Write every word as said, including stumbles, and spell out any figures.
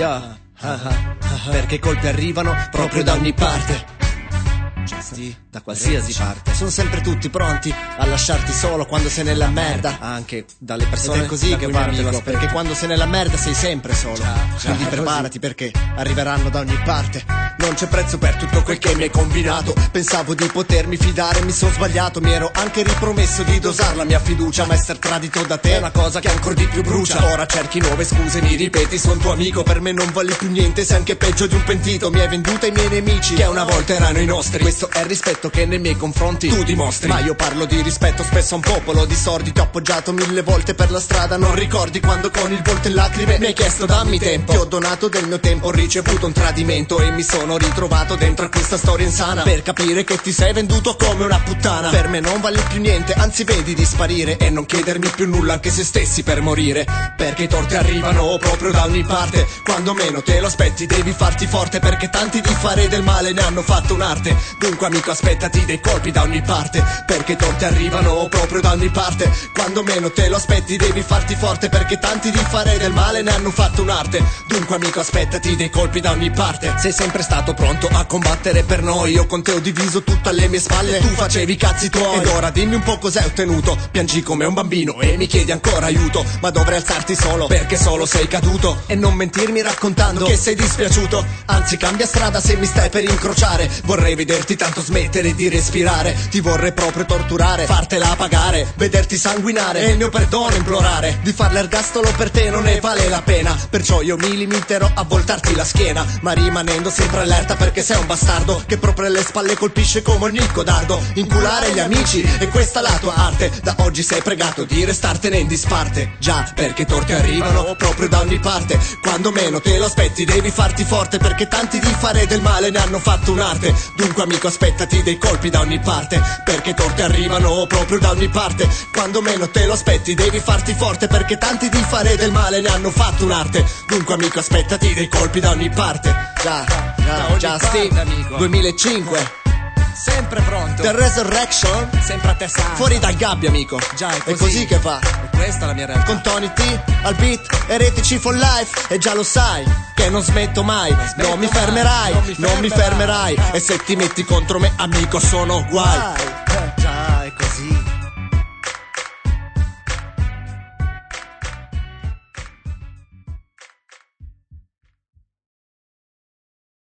Yeah. Perché i colpi arrivano proprio da ogni parte. Sì, da qualsiasi parte. Sono sempre tutti pronti a lasciarti solo quando sei nella merda. Anche dalle persone. Ed è così che parte, perché quando sei nella merda sei sempre solo. Quindi preparati perché arriveranno da ogni parte. Non c'è prezzo per tutto quel che mi hai combinato. Pensavo di potermi fidare, mi sono sbagliato. Mi ero anche ripromesso di dosare la mia fiducia, ma essere tradito da te è una cosa che ancora di più brucia. Ora cerchi nuove scuse, mi ripeti, sono tuo amico. Per me non vali più niente, sei anche peggio di un pentito. Mi hai venduto ai miei nemici, che una volta erano i nostri. Questo è il rispetto che nei miei confronti tu dimostri. Ma io parlo di rispetto spesso a un popolo di sordi. Ti ho appoggiato mille volte per la strada, non ricordi quando con il volto in lacrime mi hai chiesto dammi tempo. Ti ho donato del mio tempo, ho ricevuto un tradimento e mi sono ritrovato dentro a questa storia insana per capire che ti sei venduto come una puttana. Per me non vale più niente, anzi vedi di sparire e non chiedermi più nulla anche se stessi per morire. Perché i torti arrivano proprio da ogni parte. Quando meno te lo aspetti devi farti forte, perché tanti di fare del male ne hanno fatto un'arte. Dunque amico aspettati dei colpi da ogni parte, perché i torti arrivano proprio da ogni parte. Quando meno te lo aspetti devi farti forte, perché tanti di fare del male ne hanno fatto un'arte. Dunque amico aspettati dei colpi da ogni parte. Sei sempre stato pronto a combattere per noi, io con te ho diviso tutto alle mie spalle. Tu facevi i cazzi tuoi ed ora dimmi un po' cos'hai ottenuto. Piangi come un bambino e mi chiedi ancora aiuto, ma dovrei alzarti solo perché solo sei caduto. E non mentirmi raccontando che sei dispiaciuto, anzi cambia strada se mi stai per incrociare. Vorrei vederti tanto smettere di respirare, ti vorrei proprio torturare, fartela pagare, vederti sanguinare e il mio perdono implorare. Di far l'ergastolo per te non ne vale la pena, perciò io mi limiterò a voltarti la schiena, ma rimanendo sempre allerta perché sei un bastardo che proprio alle spalle colpisce come un nicco dardo. Inculare gli amici e questa la tua arte, da oggi sei pregato di restartene in disparte. Già, perché i torti arrivano proprio da ogni parte. Quando meno te lo aspetti devi farti forte, perché tanti di fare del male ne hanno fatto un'arte. Dunque amico aspettati dei colpi da ogni parte, perché i torti arrivano proprio da ogni parte. Quando meno te lo aspetti devi farti forte, perché tanti di fare del male ne hanno fatto un'arte. Dunque amico aspettati dei colpi da ogni parte. Già, già, già Steve, duemilacinque. Sempre pronto. The Resurrection. Sempre a te sana. Fuori dal gabbio amico. Già è così, è così che va. E questa è la mia realtà. Con Tony T al beat, eretici for life. E già lo sai che non smetto mai. Non, smetto non mi fermerai, non mi fermerai, non mi fermerai. E se ti metti contro me amico sono guai.